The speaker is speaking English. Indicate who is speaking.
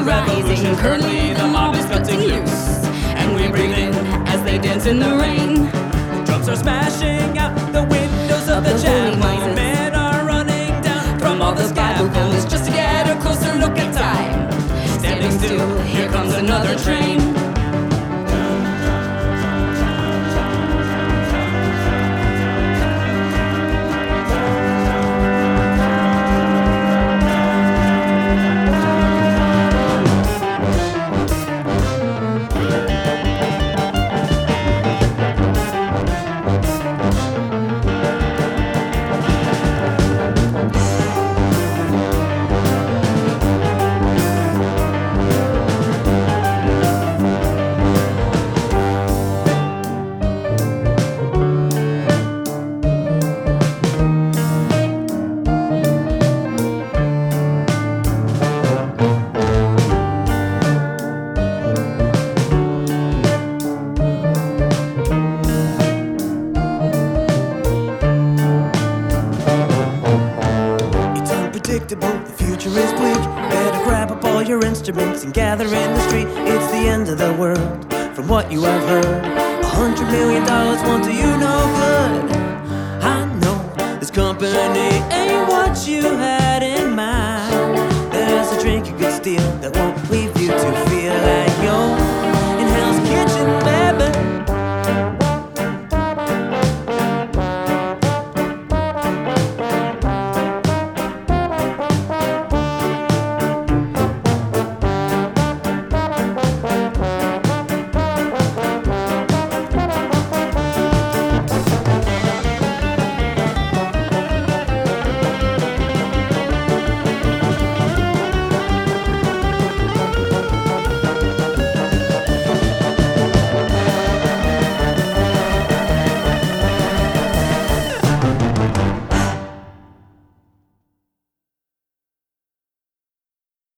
Speaker 1: revolution. Currently the mob is cutting loose, and we breathe in as they dance in the rain.
Speaker 2: Drums are smashing out the windows of the chapel. Men are running down from all the scaffolds
Speaker 1: just to get a closer look at time. Standing still, here comes another train.
Speaker 2: The future is bleak. Better grab up all your instruments and gather in the street. It's the end of the world, from what you have heard. $100 million won't do you no good. I know this company ain't what you had in mind. There's a drink you could steal that won't leave you too